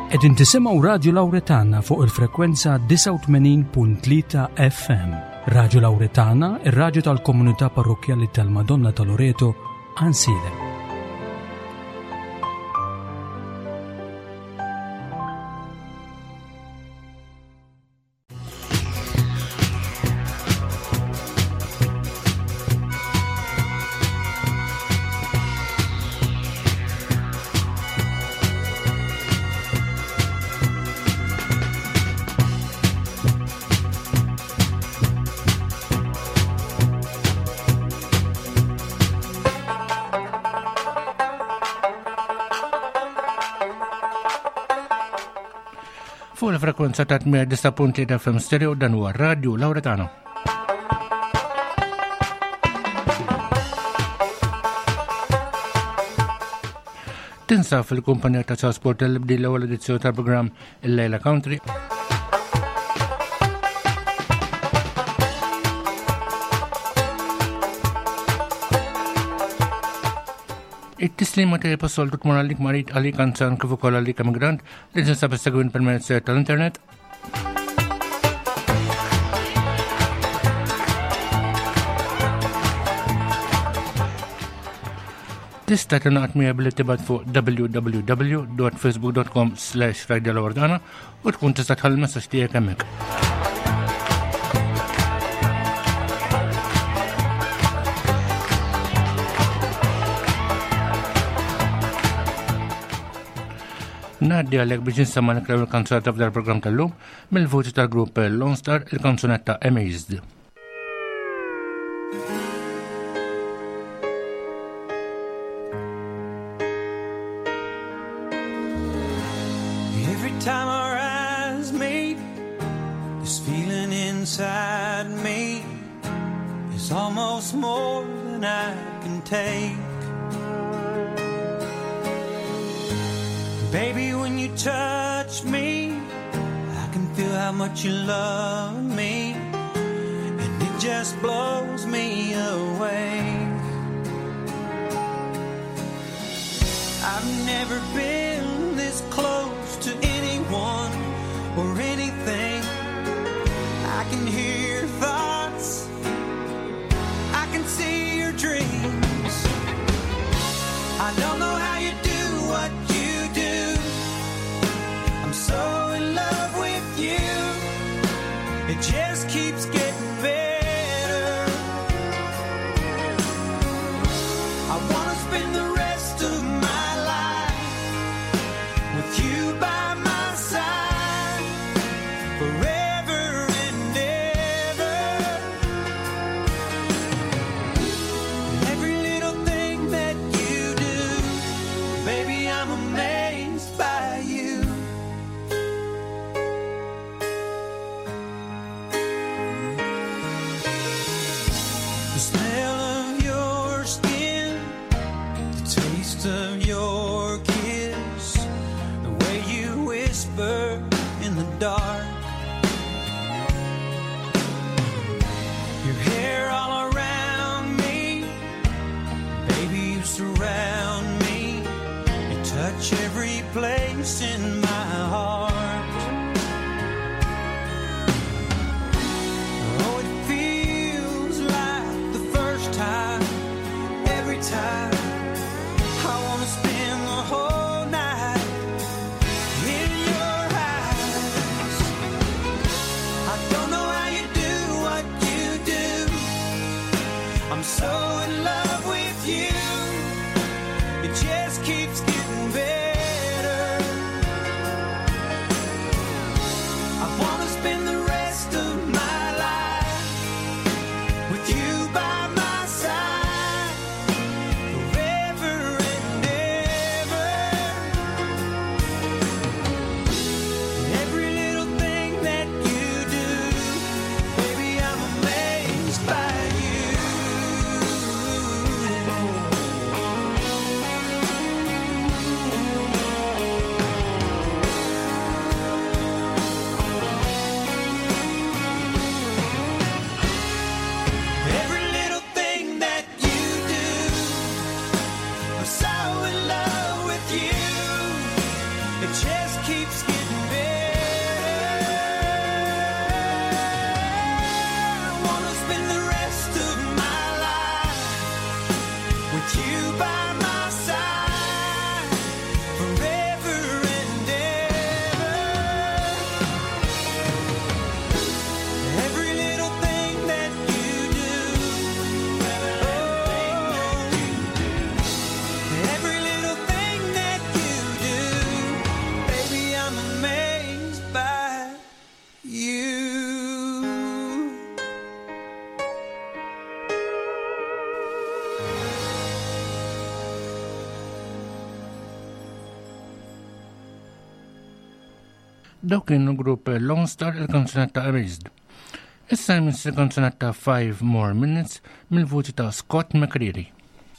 Qegħdin tisimgħu Radju Lawretana fuq il-frekwenza 89.3 FM. Radju Lawretana, ir-radju tal-Komunità Parrokjali tal-Madonna ta' Loreto, Ansilem. Fuq il-frekwenza ta' 89.3 FM stereo dan huwa Radju Lawretana. Tinsa fil-kumpanija ta' trasport li bdi l-ewwel edizzjoni tal-programm Il-Lejla Country. It-tislima ta' jipassoltu tmur għalik marit għalik anzan kif ukoll għalik emigrant li tinsab segwin permezz tal-internet. Tista' tingħaqad miegħi billi tibgħat fuq www.facebook.com/Radio Lawretana u tkun tista' tħall messaġġ tiegħek hemmhekk. Naddi għalek biex nsemma l-klaw il-kanzunetta f'dar program tal-lum mill-voċi tal-grupp Lone Star, il-kanzunetta Amazed. Every time our eyes meet, this feeling inside me is almost more than I can take. Baby, when you touch me, I can feel how much you love me, and it just blows me away. I've never been this close to anyone or anything. I can hear your thoughts, I can see your dreams. I don't know how you do what you do. I'm so in love with you. It just keeps getting better. I wanna spend the rest of my life with you by my side forever and ever. Every little thing that you do, baby, I'm amazed by you. The smell of your skin, the taste of your kiss, the way you whisper in the dark, your hair all around me, baby, you surround me, you touch every place in my heart. Oh, it feels like the first time, every time. I wanna spend the whole night in your eyes. I don't know how you do what you do. I'm so in love with you. It just keeps getting better. you by my side forever and ever. Every little thing that you do, every little thing that you do, baby, I'm amazed by you. Daw kienu grupp Lone Star il-kanzunetta Amazed. Issa jmiss il-kanzunetta 5 More Minutes mill-vuċi ta' Scott McCreery.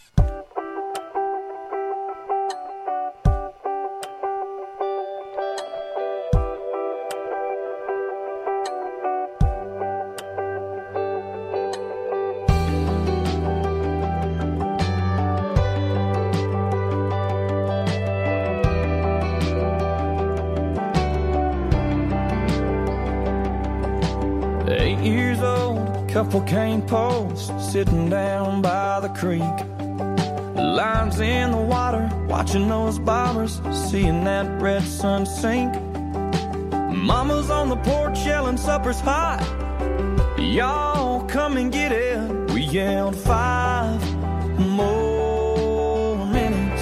Couple cane poles sitting down by the creek, lines in the water, watching those bobbers, seeing that red sun sink. Mama's on the porch yelling supper's hot, y'all come and get it. We yelled 5 more minutes.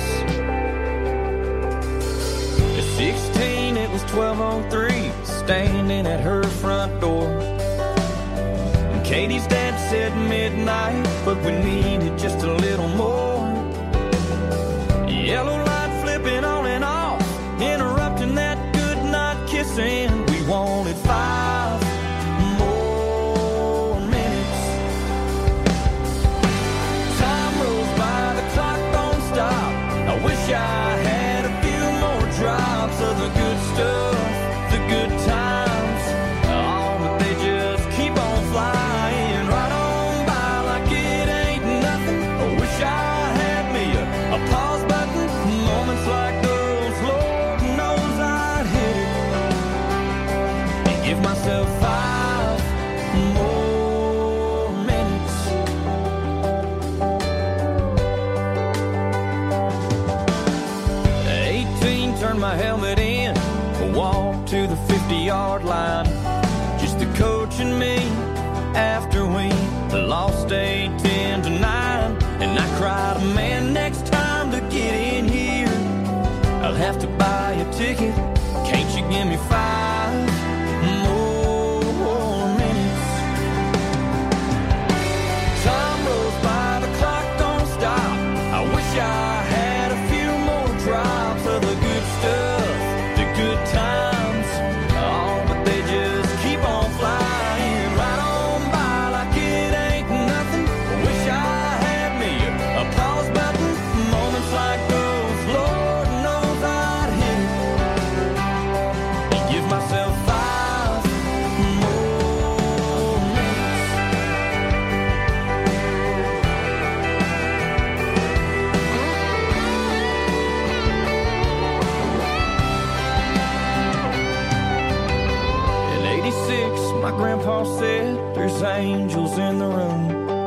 At 16 it was 12:03, standing at her front door. Katie's dad said midnight, but we needed just a little more. Yellow light flipping on and off, interrupting that good night kissing. We wanted 5 more minutes. Time rolls by, the clock don't stop. I wish I had a few more drops of the good stuff, the good times. Oh, but they just keep on flying. A pause button, moments like those, Lord knows I'd hit it and give myself 5 more minutes. At 18, turned my helmet in, walked to the 50-yard line, just the coach and me after we lost 8-10-9. And I cried, man, next time to get in here, I'll have to buy a ticket. Can't you give me 5 more minutes? Time rolls by, the clock don't stop. I wish I had a few more drops of the good stuff, the good times. Oh, but they just keep on flying right on by like it ain't nothing. I wish I a pause button, moments like those, Lord knows I'd hit it and give myself 5 more minutes. In 86, my grandpa said there's angels in the room.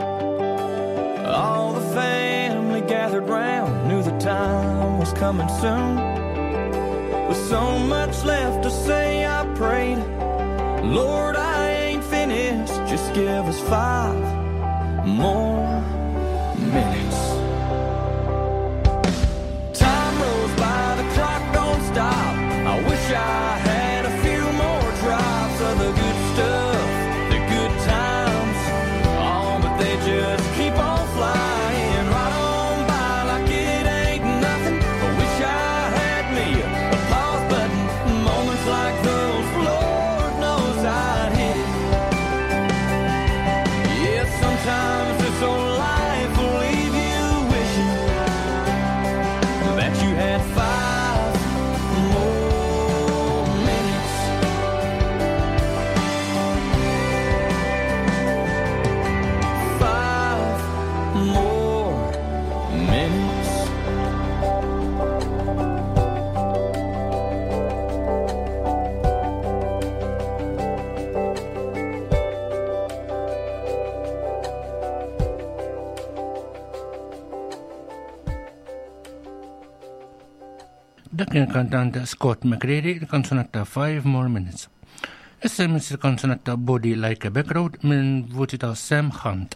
All the family gathered round, knew the time was coming soon. With so much left to say, I prayed, Lord, I ain't finished, just give us 5 more minutes. Time rolls by, the clock don't stop. I wish I had a few more drops of the good stuff, the good times. Oh, but they just keep on flying right on by like it ain't nothing. I wish I had me a pause button, moments like those, Lord knows I'd hit it. Yeah, sometimes this old life will leave you Dak kien kantant Scott McCreary, il-kanzunetta 5 More Minutes. Issa jmiss il-kanzunetta Body Like a Back Road minn vuċi ta' Sam Hunt.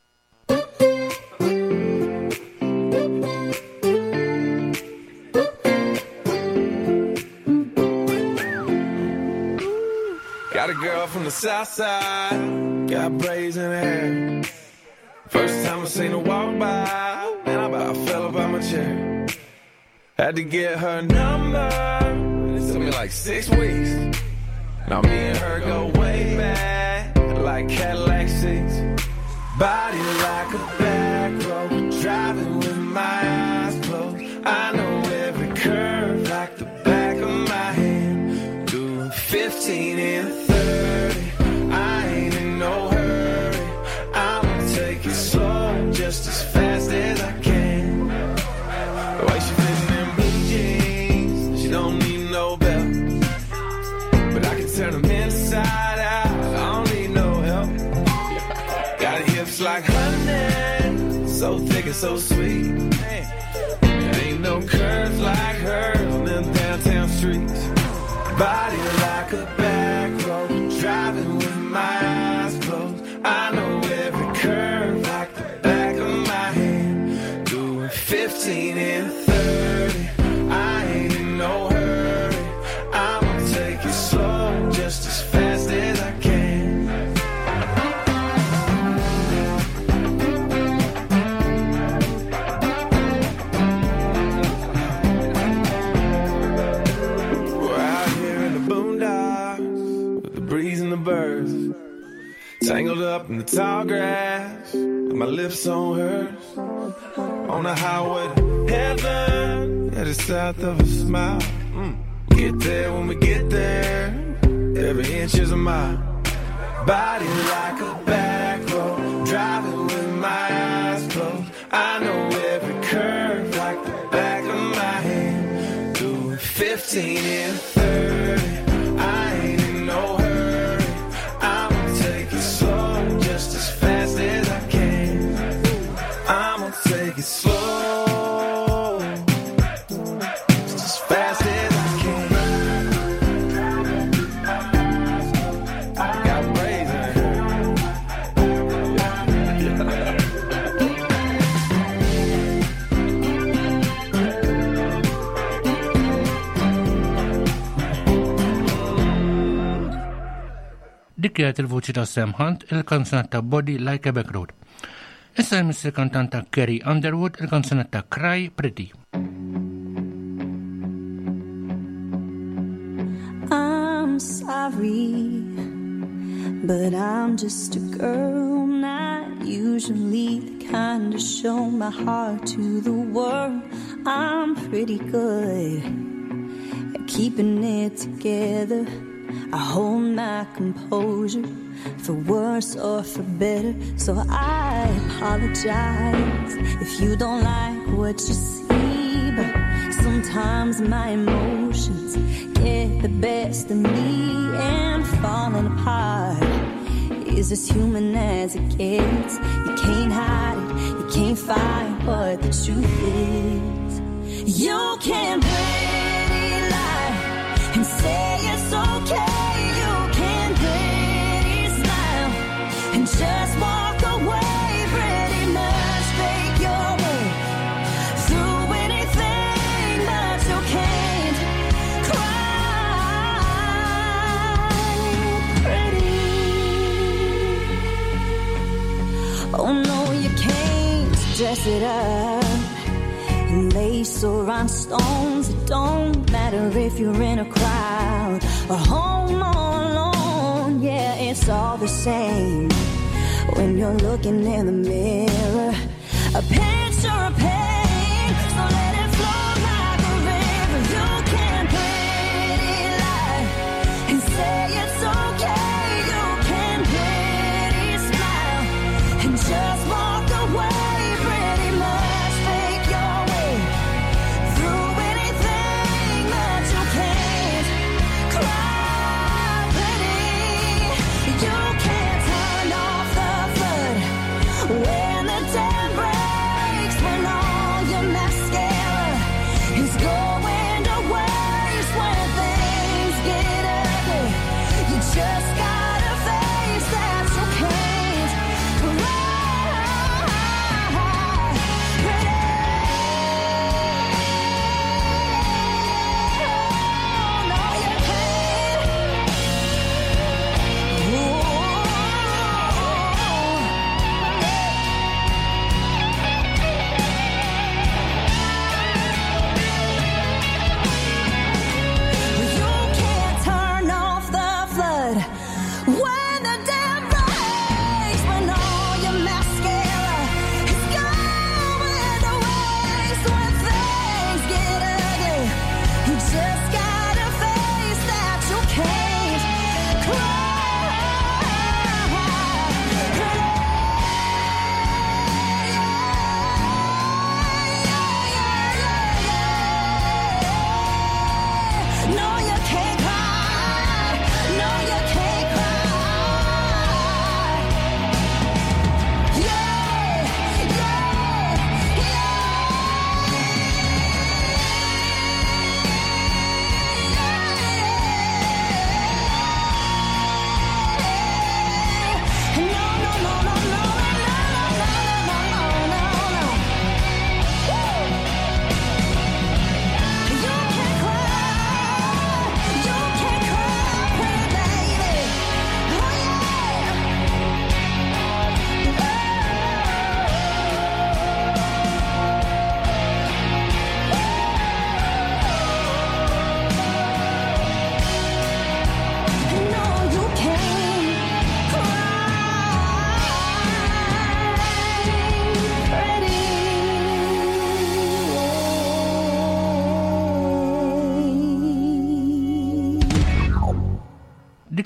Got a girl from the south side, got braids in her hair. First time I seen her walk by, man, I about fell up out my chair. Had to get her number, it took me like 6 weeks. Now me and her go way back, like Cadillac seats. Body like a back road, driving with my eyes closed. I know every curve like the back of my hand. Doing 15 and 30, I ain't in no hurry. I'ma take it slow, just as fast as I can. The way she fitting in blue jeans, she don't need no belt. But I can turn them inside out, I don't need no help. Got hips like honey, so thick and so sweet. There ain't no curves like hers on them downtown streets. Body like a back road, driving with my eyes closed. I know every curve like the back of my hand. Doing 15 and 30, I ain't in no hurry. I'ma take it slow, just as fast as I can. We're out here in the boondocks with the breeze and the birds, tangled up in the tall grass with my lips on hers. On the highway to heaven, headed south of a smile. Get there when we get there, every inch is a mile. Body like a back road, driving with my eyes closed. I know every curve like the back of my hand. Doing 15 and 30, I ain't in no hurry. I'ma take it slow, just as fast as I can. I'ma take it slow, just as fast as I can. I got braids in her. Dik kienet il-vuċi ta' Sam Hunt, il-kanzunetta Body Like a Back Road. Issa jmiss il-kantanta Carrie Underwood, il-kanzunetta Cry Pretty. I'm sorry, but I'm just a girl, not usually the kind to show my heart to the world. I'm pretty good at keeping it together. I hold my composure, for worse or for better. So I apologize if you don't like what you see, but sometimes my emotions get the best of me, and falling apart is as human as it gets. You can't hide it, you can't fight what the truth is. You can't pretty lie and say it's okay. You can't pretty smile and just walk away. Pretty much fake your way through anything, but you can't cry pretty. Oh no, you can't dress it up and lace or rhinestones. It don't matter if you're in a crowd or home all alone. Yeah, it's all the same when you're looking in the mirror. A picture of pain, so let it flow like a river. You can't pretty lie and say it's okay. You can pretty smile and just walk away. Pretty much fake your way through anything, but you can't cry pretty. You can't turn off the flood when the dam breaks, when all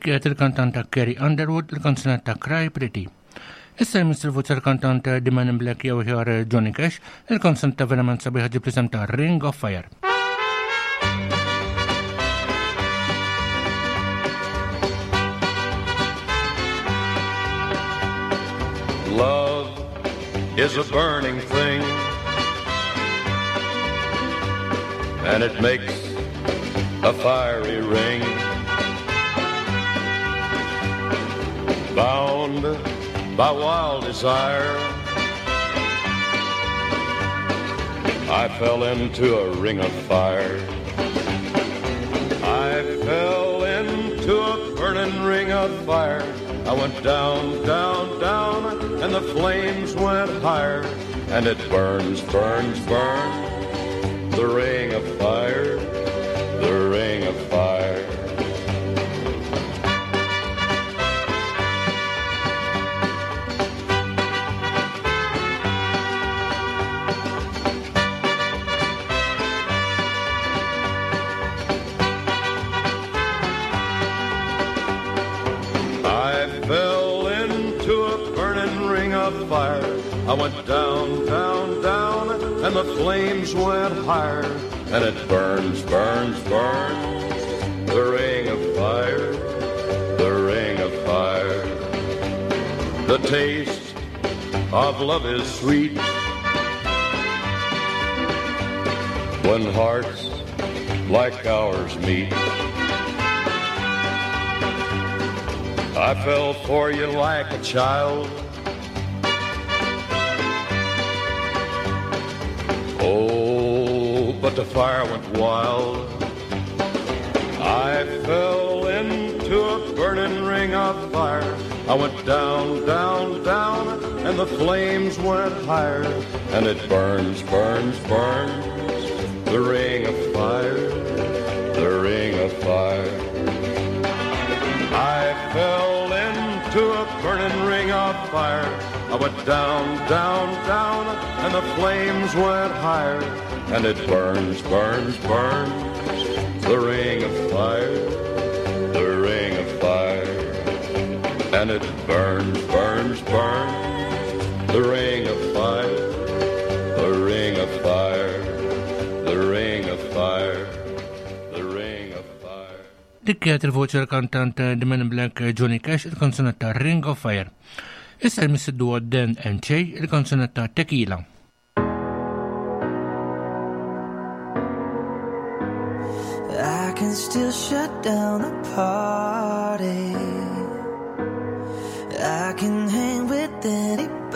Dik kienet il-kantanta Carrie Underwood, il-kanzunetta ta' Cry Pretty. Issa jmiss il-voċa l-kantanta The Man in Black jew ħjar Johnny Cash, il-kanzunetta verament sabiħa ġib l-isem ta' Ring of Fire. Love is a burning thing, and it makes a fiery ring. Bound by wild desire, I fell into a ring of fire. I fell into a burning ring of fire. I went down, down, down, and the flames went higher. And it burns, burns, burns, the ring of fire, the ring of fire. I went down, down, down, and the flames went higher. And it burns, burns, burns, the ring of fire, the ring of fire. The taste of love is sweet when hearts like ours meet. I fell for you like a child. Oh, but the fire went wild. I fell into a burning ring of fire. I went down, down, down, and the flames went higher. And it burns, burns, burns, the ring of fire, the ring of fire. I fell into a burning ring of fire. I went down, down, down, and the flames went higher. And it burns, burns, burns, the ring of fire, the ring of fire. And it burns, burns, burns, the ring of fire, the ring of fire, the ring of fire, the ring of fire. Dik kienet il-voċa l-kantant The Man in Black Johnny Cash, il-kanzunetta Ring of Fire. Issa jmissiddu Dan and Shay, il-kanzunetta Tequila. I can still shut down the party. I can hang with anybody.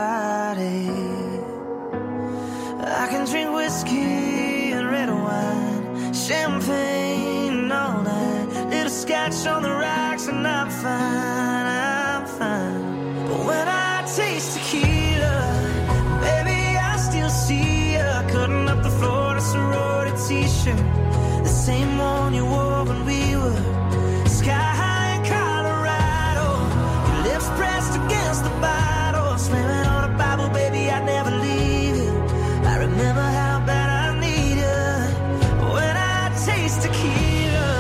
I can drink whiskey and red wine, champagne all night, little scotch on the rocks, and I'm fine, I'm fine. But when I taste tequila, baby, I still see you cutting up the Florida sorority t-shirt, the same one you wore when we were sky high in Colorado. Your lips pressed against the bottle, slamming on a Bible, baby, I'd never leave you. I remember how bad I need you when I taste tequila.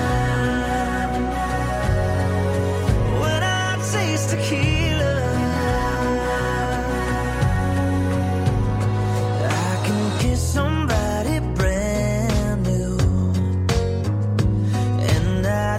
When I taste tequila, I can kiss somebody brand new, and I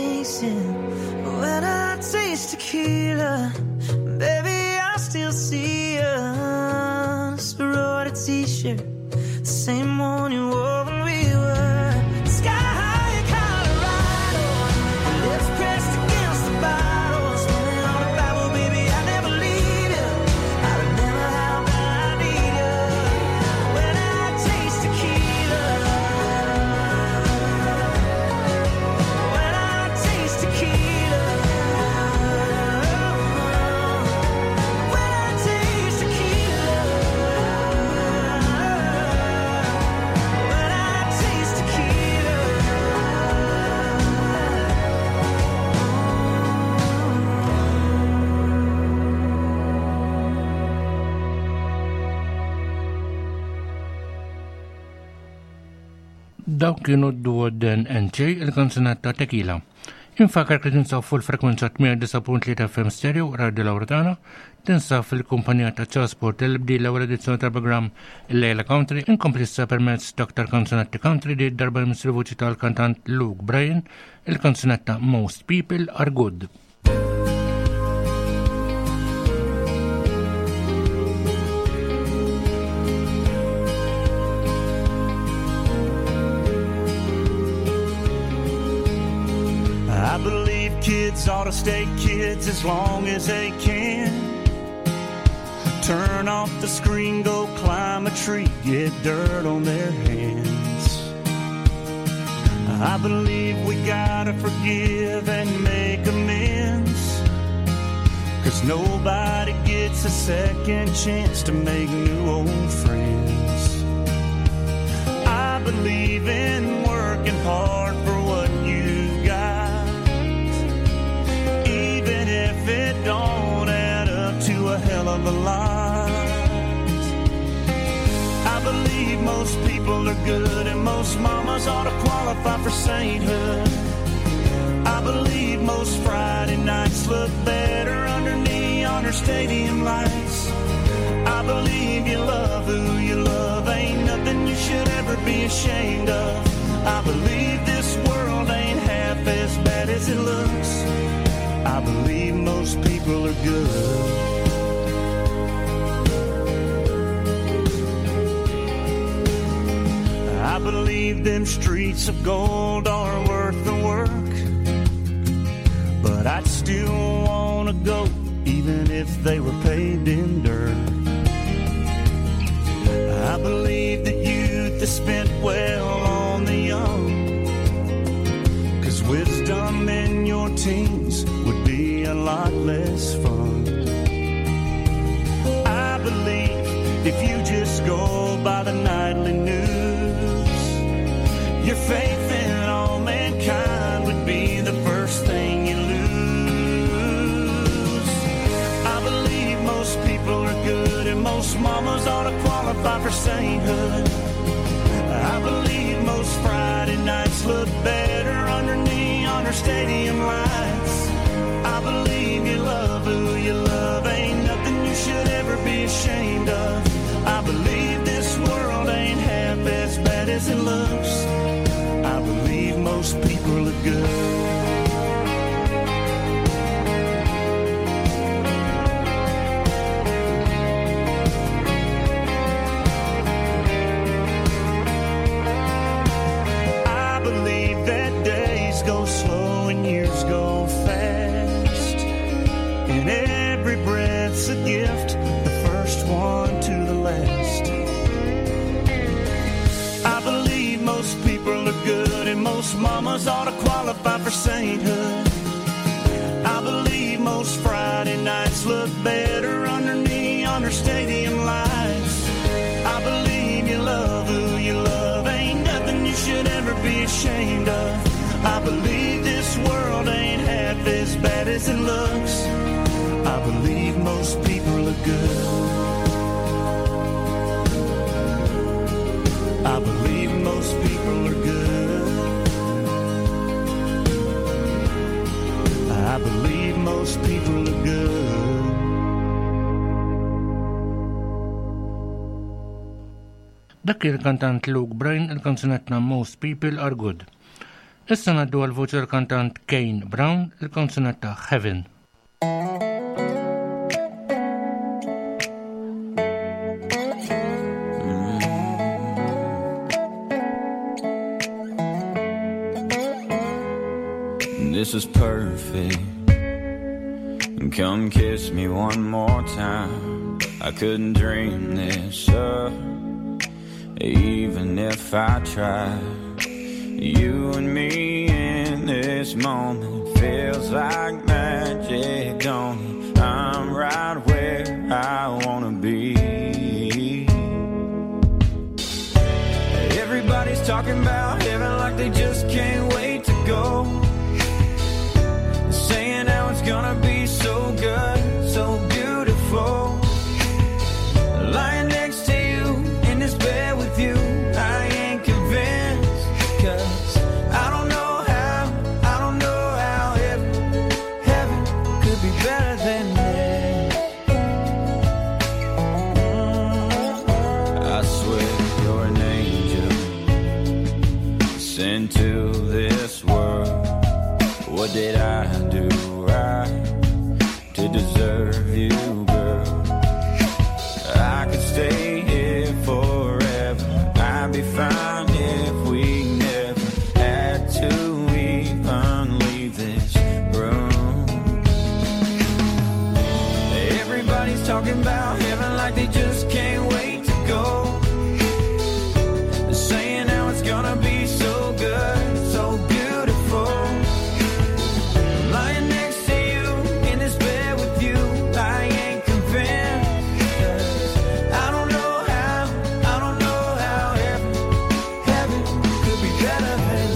chasing. When I taste tequila, baby, I still see a sorority t-shirt, the same one you wore when we were sky high in Colorado. Lips pressed against the bottle, smelling on the Bible, baby, I never leave you. I remember how bad I need you. When I taste tequila, when I taste tequila, when I taste tequila, when I taste tequila. Daw kienu d-Warden NJ il-kanzunat ta' Tequila. Infakar li tinsaw fuq il-frekwenza 109.3 FM stereo Radio Lauretana, tinsaw fil-kumpanija ta' Transport il-bdi l-ewwel edizzjoni tal-programm il-Lejla Country, inkomplissa permezz Dr. Kanzunetti Country li darba l-misrivuċi tal-kantant Luke Bryan, il-kanzunet ta' Most People Are Good. I believe kids ought to stay kids as long as they can. Turn off the screen, go climb a tree, get dirt on their hands. I believe we gotta forgive and make amends, 'cause nobody gets a second chance to make new old friends. I believe in working hard for what you've got, even if it don't add up to a hell of a lot. I believe most people are good and most mamas ought to qualify for sainthood. I believe most Friday nights look better under neon or stadium lights. I believe you love who you love, ain't nothing you should ever be ashamed of. I believe this world ain't half as bad as it looks. I believe most people are good. I believe them streets of gold are worth the work, but I'd still wanna go even if they were paved in dirt. I believe that youth is spent well on the young, 'cause wisdom in your teens would be a lot less fun. I believe if you just go by the nightly news, your faith in all mankind would be the first thing you lose. I believe most people are good and most mamas ought to qualify for sainthood. I believe most Friday nights look better under neon or stadium lights. I believe you love who you love, ain't nothing you should ever be ashamed of. I believe this world ain't half as bad as it looks. I believe most people are good. I believe that days go slow and years go fast, and every breath's a gift, the first one to the last. I believe most people are good and most mamas ought to qualify for sainthood. I believe most Friday nights look better under neon or stadium lights. I believe you love who you love, ain't nothing you should ever be ashamed of. I believe this world ain't half as bad as it looks. I believe most people are good. I believe most people are good. I believe most people are good. Dak il-kantant Luke Bryan il-kanzunetna Most People Are Good. Issa naddu għal-voċi tal-kantant Kane Brown, il-konsonant ta' Heaven. This is perfect. Come kiss me one more time. I couldn't dream this up, even if I tried. You and me in this moment feels like magic, don't it? I'm right where I wanna be. Everybody's talking about heaven like they just can't wait to go. Saying how it's gonna be so good, so beautiful. Lying next to you in this bed with you, I ain't convinced. 'Cause I don't know how heaven could be better than this. I swear you're an angel sent to this world. What did I do right to deserve you, girl? I could stay here forever. I'd be fine if we never had to even leave this room. Everybody's talking about heaven like they just can't wait to go. They're saying how it's gonna be so good, so beautiful. Lying next to you in this bed with you, I ain't convinced. 'Cause I don't know how heaven could be better than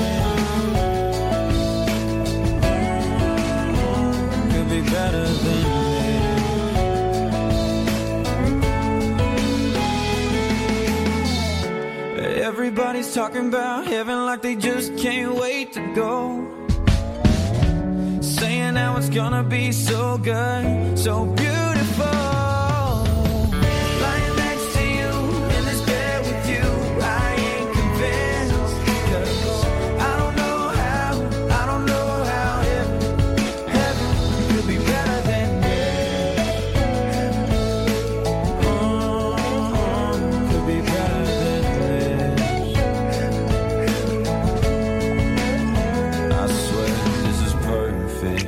this. Could be better than this. Everybody's talking about heaven like they just can't wait to go. Saying how it's gonna be so good, so beautiful. Lying next to you in this bed with you, I ain't convinced. 'Cause I don't know how heaven could be better than this. Could be better than this. I swear this is perfect.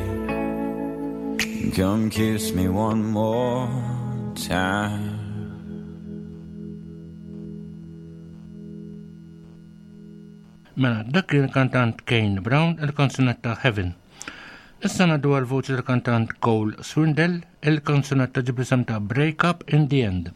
Come kiss me one more time. Mela, dak il-kantant Kane Brown, il-konsonant ta' Heaven. Issa naddu għal-voċi tal-kantant Cole Swindell, il-konsonant ta' ġibrisam ta' Break Up in the End.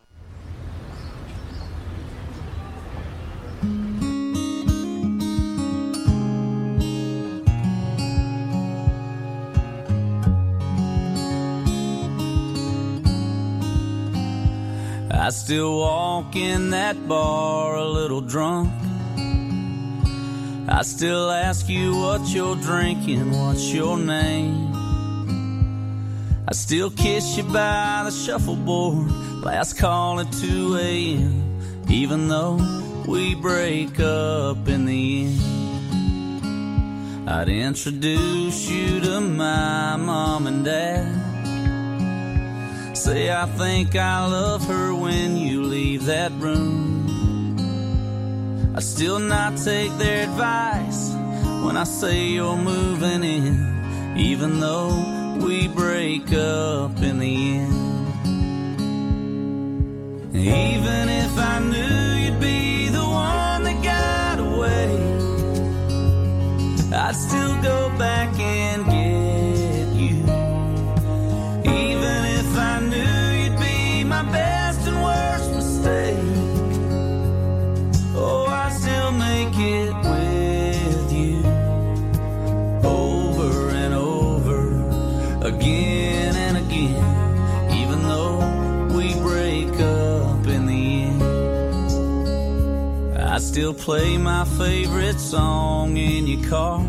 I still walk in that bar a little drunk. I still ask you what you're drinking, what's your name. I still kiss you by the shuffleboard, last call at 2 a.m. Even though we break up in the end. I'd introduce you to my mom and dad. Say I think I love her when you leave that room. I still not take their advice when I say you're moving in, even though we break up in the end. Even if I knew you'd be the one that got away, I'd still go back and get you. Even if I knew you'd be my best and worst mistake, oh, I still make it with you. Over and over, again and again, even though we break up in the end. I still play my favorite song in your car,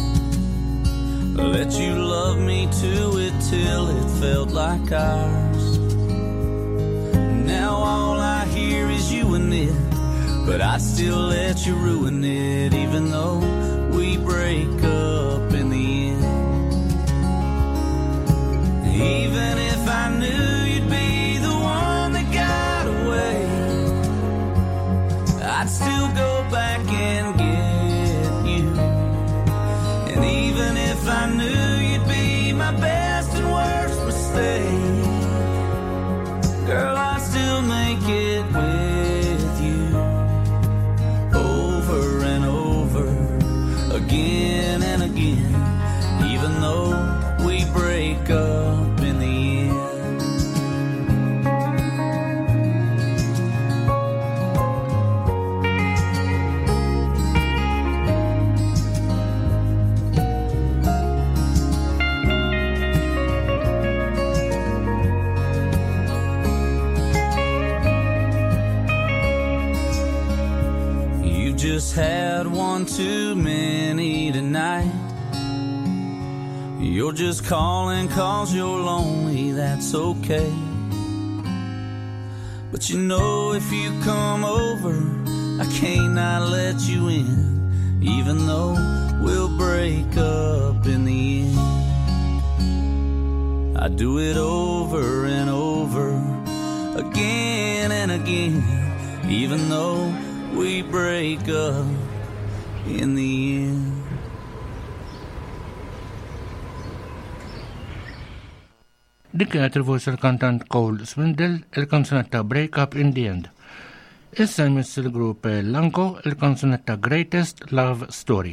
let you love me to it till it felt like ours. Now all I hear is you and it, but I'd still let you ruin it, even though even though we break up in the end. Just had one too many tonight. You're just calling 'cause you're lonely, that's okay. But you know if you come over, I can't not let you in, even though we'll break up in the end. I do it over and over, again and again, even though we break up in the end. Dik kienet il-voice il-kantant Cole Swindle, il-kanzunetta Break Up in the End. Issa jmiss il-grupp Lanko, il-kanzunetta Greatest Love Story.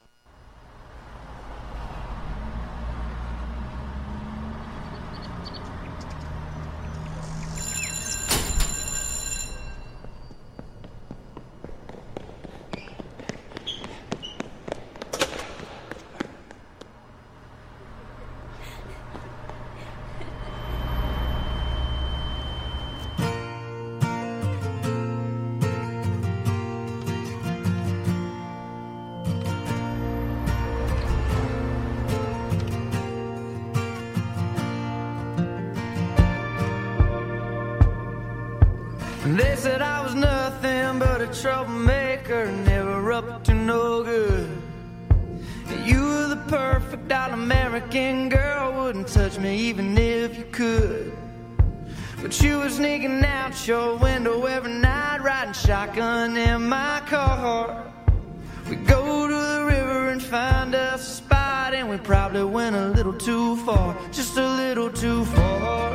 They said I was nothing but a troublemaker, never up to no good. You were the perfect all-American girl, wouldn't touch me even if you could. But you were sneaking out your window every night, riding shotgun in my car. We go to the river and find us a spot, and we probably went a little too far, just a little too far.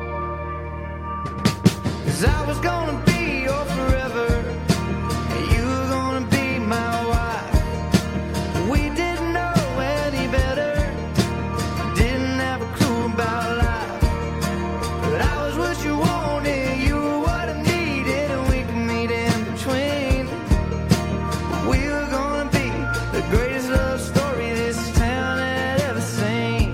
'Cause I was gonna be your forever, and you were gonna be my wife. We didn't know any better, didn't have a clue about life. But I was what you wanted, you were what I needed, and we could meet in between. We were gonna be the greatest love story this town had ever seen.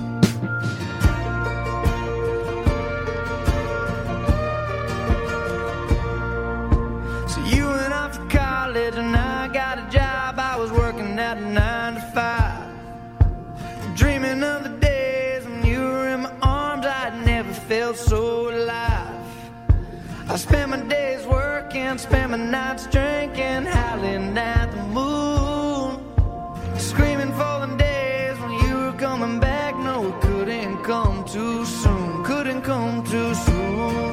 You went off to college and I got a job. I was working at a 9 to 5, dreaming of the days when you were in my arms. I'd never felt so alive. I spent my days working, spent my nights drinking, howling at the moon, screaming for the days when you were coming back. No, it couldn't come too soon, couldn't come too soon.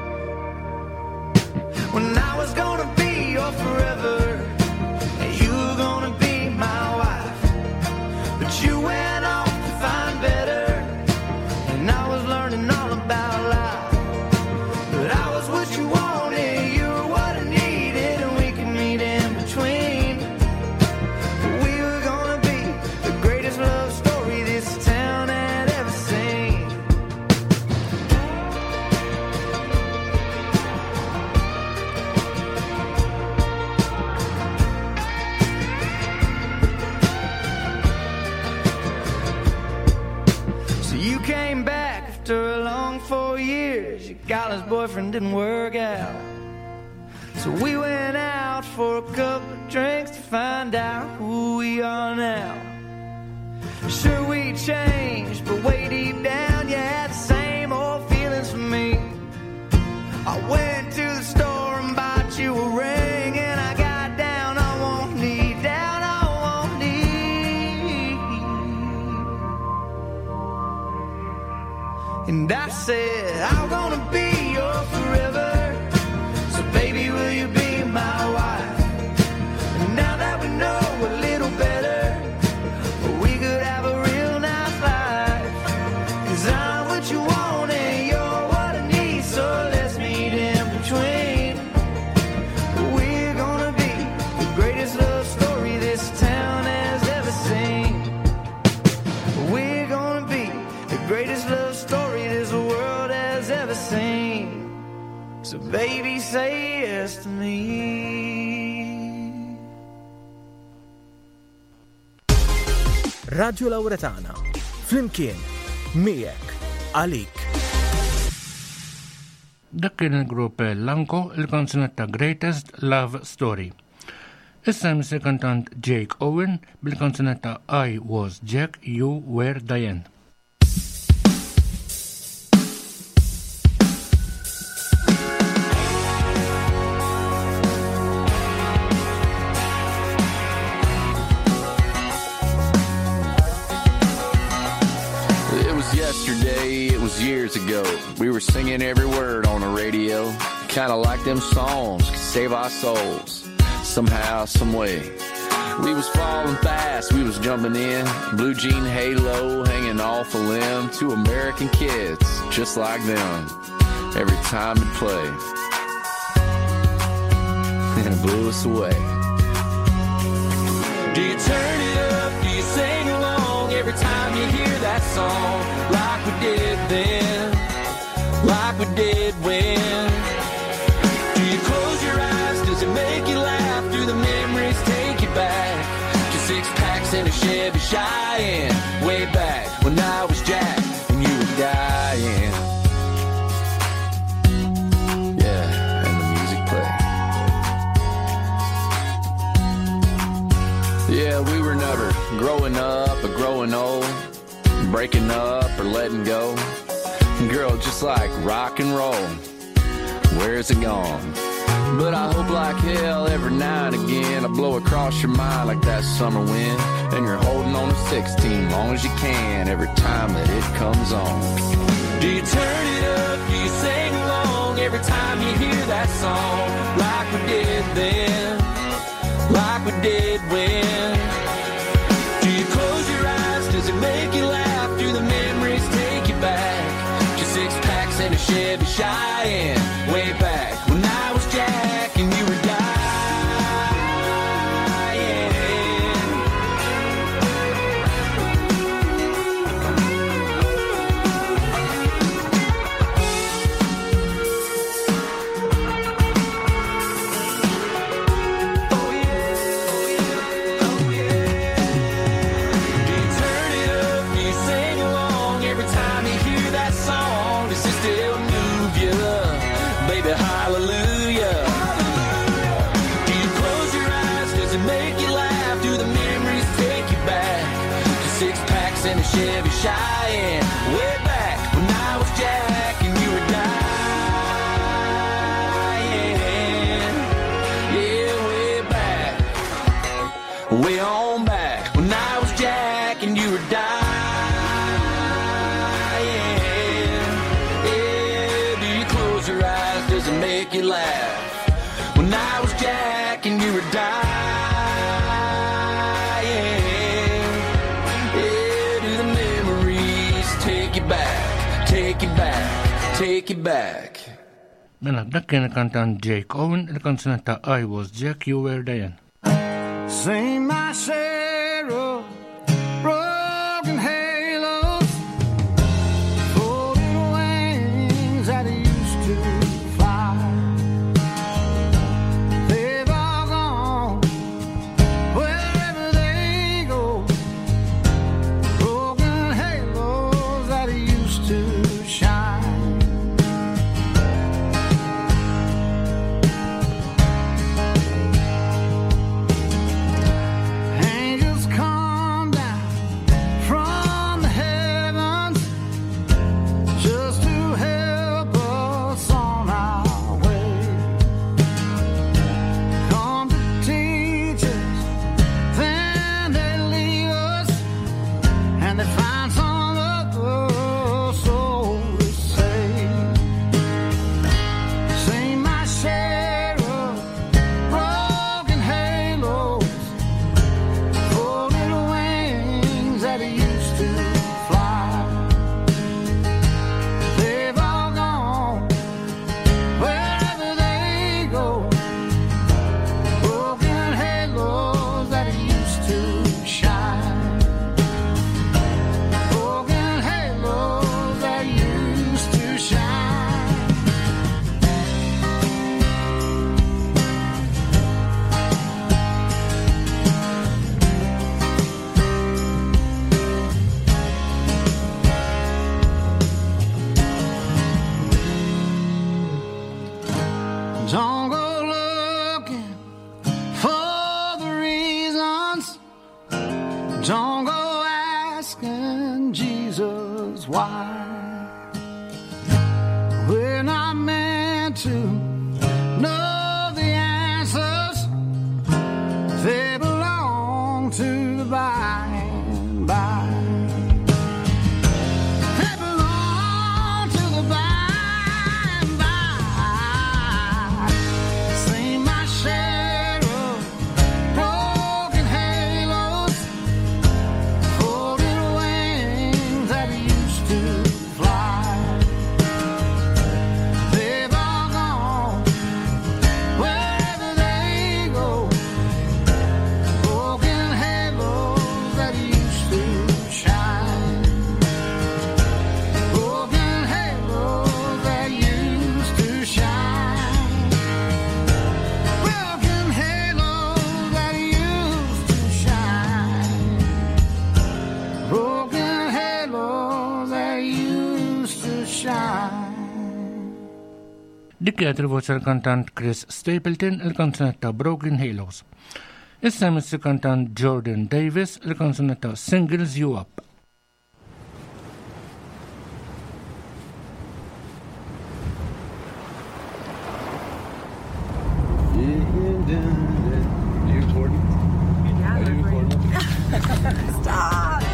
When I was gonna be your forever, and you were gonna be my wife. But you went off to find better, and I was learning all about life. But I was what you wanted, you were what I needed, and we could meet in between. We were gonna be the greatest love story this town had ever seen. You came back after a long 4 years. Your college boyfriend didn't work out, so we went out for a couple of drinks to find out who we are now. Sure, we changed, but way deep down you had the same old feelings for me. I went to the store and bought you a ring, and I got down on one knee, down on one knee. And I said, I'm gonna be your forever, so baby, will you be my wife? And now that we know a little better, we could have a real nice life. 'Cause I'm what you want and you're what I need, so let's meet in between. We're gonna be the greatest love story this town has ever seen. greatest love story this world has ever seen. So baby, say yes to me. Radio Lauretana, flimkien, miegħek, għalik. Dak kien il-grupp Lanko, il-kanzunet ta' Greatest Love Story. Issa jmiss il-kantant Jake Owen bil-kanzunet ta' I Was Jack, You Were Diane. Yesterday, it was years ago. We were singing every word on the radio. Kinda like them songs could save our souls. Somehow, some way. We was falling fast, we was jumping in. Blue jean halo hanging off a limb. Two American kids, just like them. Every time it played. And it blew us away. Do you turn it up? Do you sing along every time you hear that song? Like we did then, like we did when. Do you close your eyes? Does it make you laugh? Do the memories take you back to 6-packs and a Chevy Cheyenne? Way back when I was Jack and you were dying. Yeah, and the music played. Yeah, we were never growing up or growing old, breaking up or letting go. Girl, just like rock and roll, where's it gone? But I hope like hell every now and again I blow across your mind like that summer wind, and you're holding on to 16 long as you can every time that it comes on. Do you turn it up? Do you sing along every time you hear that song? Like we did then, like we did when. Do you close your eyes? Does it make you laugh? Do the memories take you back to 6-packs and a Chevy Cheyenne? Way back when I was Jack and you were dying. Oh yeah, oh yeah. Do you turn it up? Do you sing along every time you hear that song? Does it still move you? Baby, hallelujah. Do you close your eyes? Does it make you laugh? Do the memories take you back to 6-packs and a Chevy Cheyenne? Way back when I was Jack and you were dying. Yeah, way back, way on back when I was Jack and you were dying. Yeah, do you close your eyes? Does it make you laugh? When I was Jack and you were dying. Yeah, do the memories take you back, take you back, take you back. Mela, dak kien il-kantant Jake Owen, il-kanzunet ta' I Was Jack, You Were Diane. Sing my share of broken halos, folded wings that used to fly. They've all gone wherever they go. Broken halos that used to shine. Angels come down from the heavens just to help us on our way. Come to teach us, then they leave us, and they find some other soul to save. Sing my share of broken halos, folded wings that used to fly. They've all gone wherever they go. Broken halos that used to shine. Oh Jesus why we're not meant to know the answers. They belong to the by and by. They belong to the by and by. Seen my share of broken halos, folded wings that used to fly. They've all gone wherever they go. Broken halos that used to shine. Broken halos that used to shine. Broken halos that used to shine. Broken halos that used to shine. Dik kienet il-voċa l-kantant Chris Stapleton, il-kanzunet ta' Broken Halos. Issa missi kantant Jordan Davis, il-kanzunet ta' Singles You Up. You recording? Yeah, Are you recording? Stop.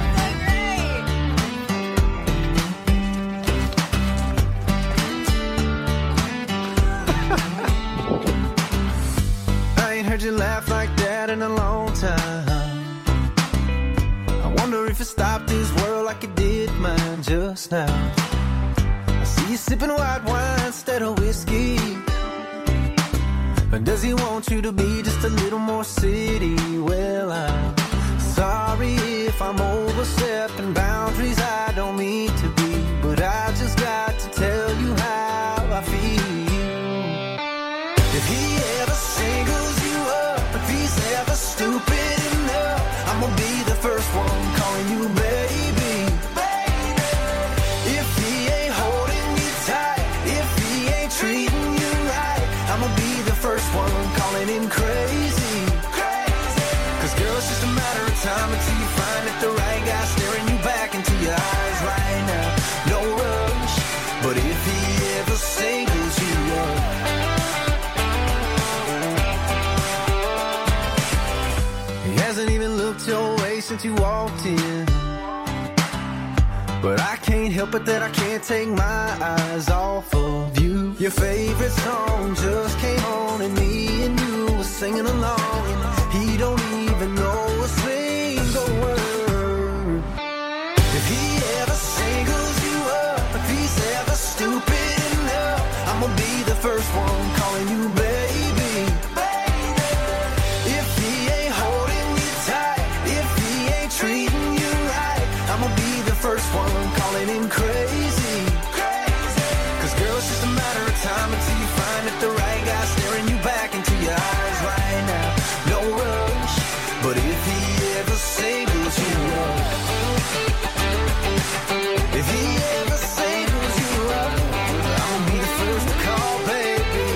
I ain't heard you laugh like that in a long time. I wonder if it stopped this world like it did mine just now. I see you sipping white wine instead of whiskey. But does he want you to be just a little more city? Well, I'm sorry if I'm overstepping boundaries I don't mean to be, but I just got to tell you how I feel. If he ever singles you up, if he's ever stupid enough, I'm gonna be the first one calling you baby. If he ain't holding you tight, if he ain't treating you right, I'm gonna be the first one calling him crazy. Cause girl, it's just a matter of time until you find that the right guy staring you back into your eyes right now. No rush, but if he ever singles you up, he hasn't even looked your way since you walked in. But I can't help it that I can't take my eyes off of you. Your favorite song just came on and me and you were singing along, and he don't even know a single word. If he ever singles you up, if he's ever stupid enough, I'm gonna be the first one calling you baby. If he ain't holding you tight, if he ain't treating you right, I'm gonna be the first one calling him crazy. Cause girl, it's just a matter of time until you find that the right guy staring you back into your eyes right now. No rush, but if he ever singles you up, if he ever singles you up, I'll be the first to call, baby.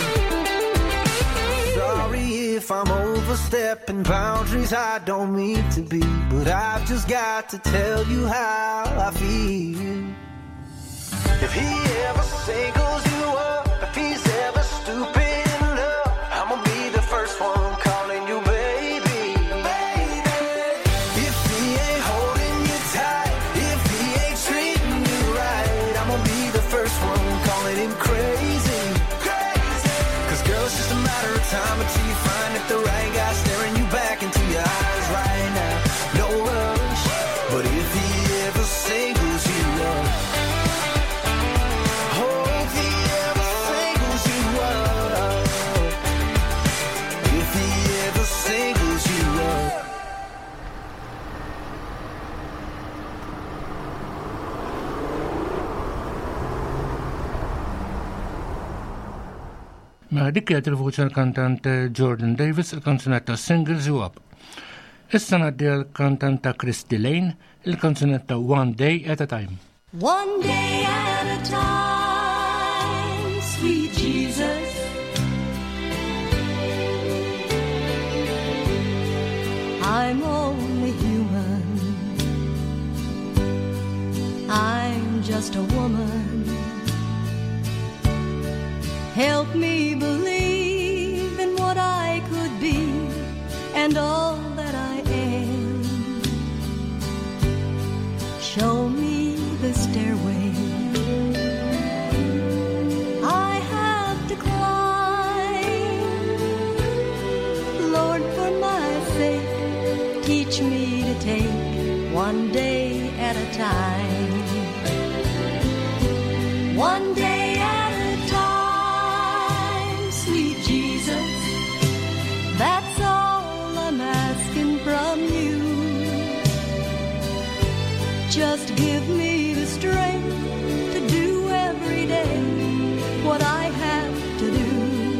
Sorry if I'm overstepping boundaries I don't mean to be, but I've just got to tell you how I feel. If he ever singles you up, if he's ever stupid enough, I'm gonna be the first one calling you baby. If he ain't holding you tight, if he ain't treating you right, I'm gonna be the first one calling him crazy. Cause girl, it's just a matter of time until you find that the right guy staring you back into your eyes right now. No rush, but if he ever singles you up, if he ever singles you up, if he ever singles you up. Ma dik kienet il-voċa l-kantant Jordan Davis, il-kanzunetta Singles You Up. Issa ngħaddi l-kantanta Chris Delane, il-kanzunetta One Day at a Time. One day at a time, sweet Jesus. I'm only human. just a woman. Help me believe in what I could be and all that I am. Show me the stairway I have to climb. Lord, for my sake, teach me to take one day at a time. One day at a time, sweet Jesus, that's all I'm asking from you. Just give me the strength to do every day what I have to do.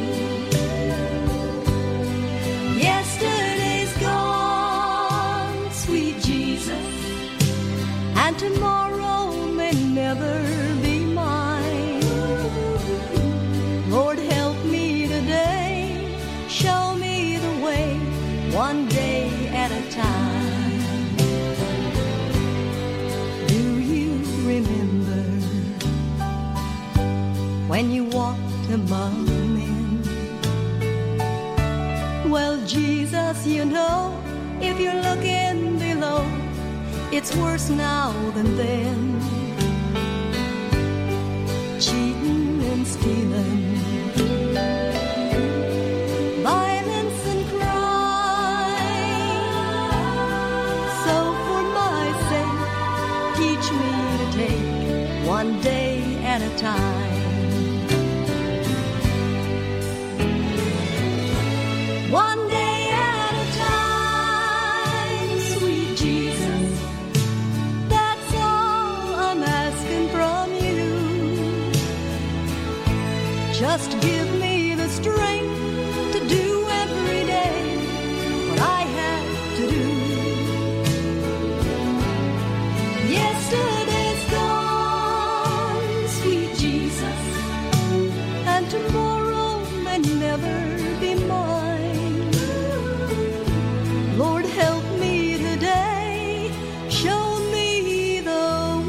Yesterday's gone, sweet Jesus, and tomorrow may never be mine. Lord, help me today, show me the way, one day at a time. Do you remember when you walked among men? Well, Jesus, you know, if you're looking below, it's worse now than then. Cheating and stealing, violence and crime. So for my sake, teach me to take one day at a time. One day at a time, sweet Jesus, that's all I'm asking from you. Just give me the strength to do every day what I have to do. Yesterday's gone, sweet Jesus, and tomorrow may never be mine. Lord, help me today, show me the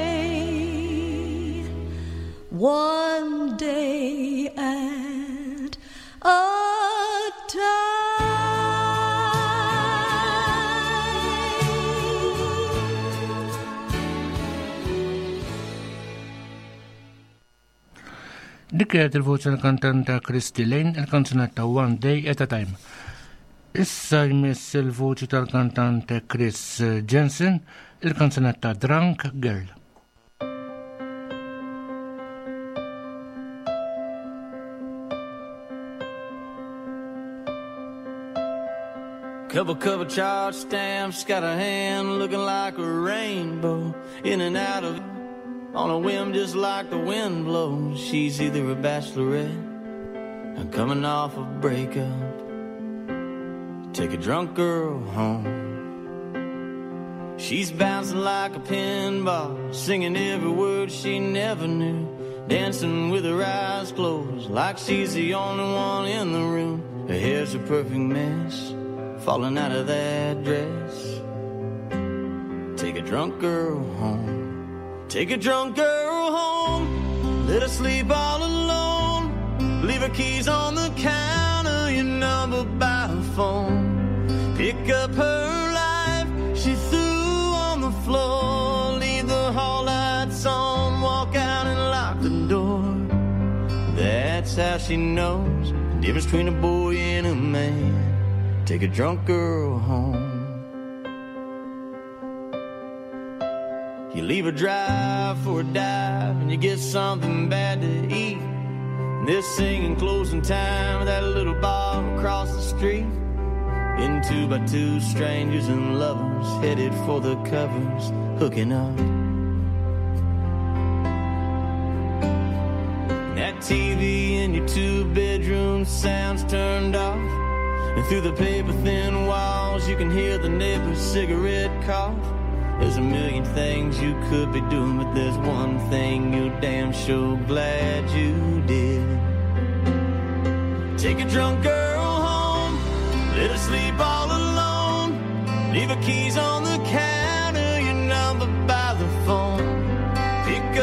way, one day at a Dik kienet il-voċi tal-kantanta Christy Lane, il-kanzunetta One Day at a Time. Issa jmiss il-voċi tal-kantante Chris Jensen, il-kanzunetta Drunk Girl. Couple charge stamps, got a hand looking like a rainbow, in and out of on a whim just like the wind blows. She's either a bachelorette or coming off a breakup. Take a drunk girl home. She's bouncing like a pinball, singing every word she never knew, dancing with her eyes closed like she's the only one in the room. Her hair's a perfect mess, falling out of that dress. Take a drunk girl home. Take a drunk girl home, let her sleep all alone. Leave her keys on the counter, your number by her phone. Pick up her life, she threw on the floor. Leave the hall lights on, walk out and lock the door. That's how she knows the difference between a boy and a man. Take a drunk girl home. You leave her drive for a dive and you get something bad to eat. They're singing closing time at that little bar across the street. In 2 by 2 strangers and lovers headed for the covers, hooking up. And that TV in your 2-bedroom sounds turned off, and through the paper thin walls you can hear the neighbor's cigarette cough. There's a million things you could be doing, but there's one thing you're damn sure glad you did. Take a drunk girl home, let her sleep all alone. Leave her keys on the counter, your number by the phone. Pick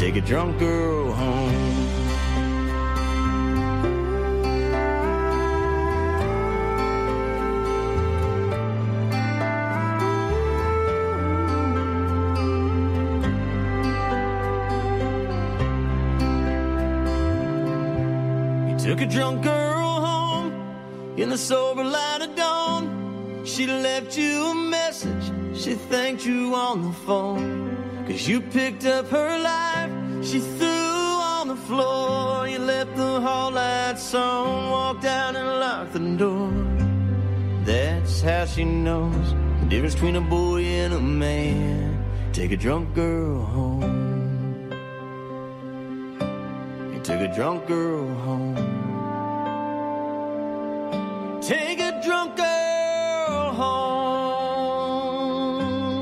take a drunk girl home. Took a drunk girl home in the sober light of dawn. She left you a message, she thanked you on the phone. 'Cause you picked up her life, she threw on the floor. You left the hall lights on, walked out and locked the door. That's how she knows the difference between a boy and a man. Take a drunk girl home. You took a drunk girl home. Take a drunk girl home.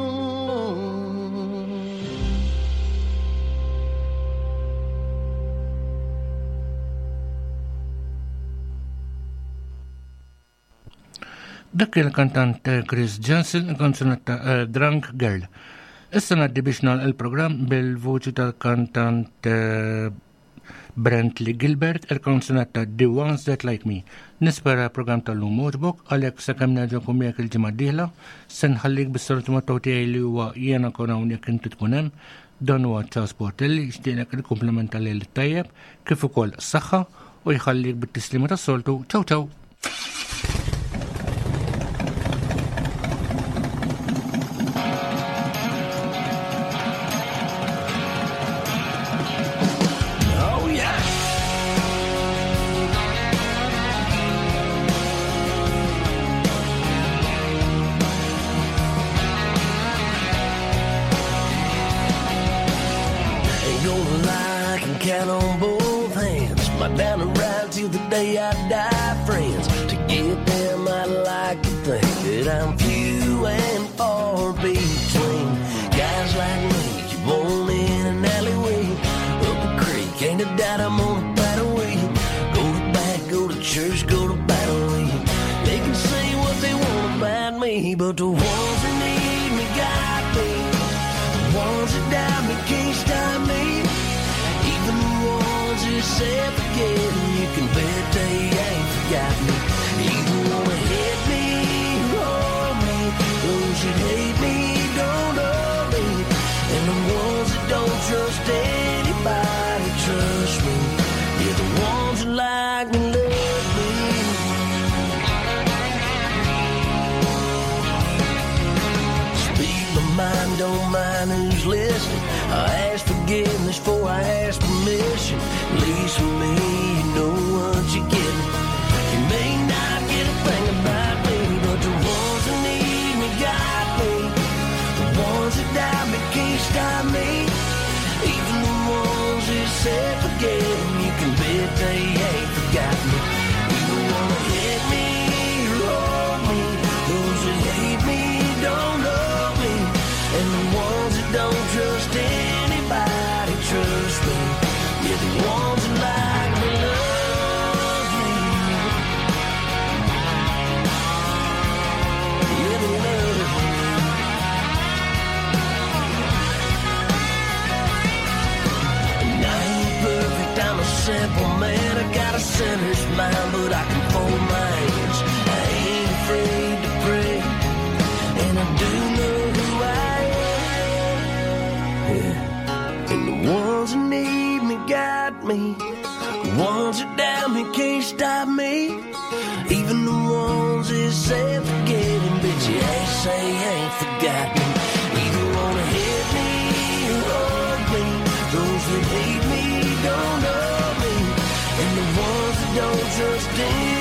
Dak il-kantant Chris Jensen konsunetta Drunk Girl. Issa naddi biex nagħlaq il-programm bil-voċi tal-kantant Brantley Gilbert, il-konsonetta The Ones That Like Me. Nispera program tal-lum moġbok, għalek sakemm nerġakom jek il-ġimgħa d-dieħla, se nħallik bis-saluti ma' tiegħi li huwa jiena kon hawnhekk inti tkun hemm, dan huwa Charles Portelli, jixtieqlek il-komplimenta lejl tajjeb, kif ukoll saħħa u jħallik bit-tislima tas-soltu. Ciao ciao. Count on both hands, my down the ride till the day I die, friends. To get them, I'd like to think that I'm few and far between. Guys like me, you born in an alleyway, up a creek, ain't a doubt I'm on a fight away. Go to back, go to church, go to battle. They can say what they want about me, but the ones that need me got me. The ones that doubt me can't stop me. Even the ones who said forget me, you can bet they ain't forgot me. Even wanna hit me, hold me. Those that hate me don't know me. And the ones that don't trust anybody trust me. Yeah, the ones that like me love me. Speak my mind, don't mind who's listening. I ask forgiveness before I ask permission. At least for me, you know what you're getting. You may not get a thing about me, but the ones that need me got me. The ones that doubt me can't stop me. Even the ones that said forget them, you can bet they ain't forgot me. You don't wanna hit me, hold me. Those that hate me don't know me. And the ones that don't trust anybody trust me. Yeah, the ones that like me love me. Yeah, they love me. And I ain't perfect, I'm a simple man. I got a sinner's mind, but I can fold my hands. I ain't afraid to pray, and I do know who I am. Yeah. And the ones that need me got me. The ones that doubt me can't stop me. Even the ones that say forget him, bitch, you ain't say ain't forgot me. Either wanna hit me or hug me. Those that hate me don't know me. And the ones that don't trust him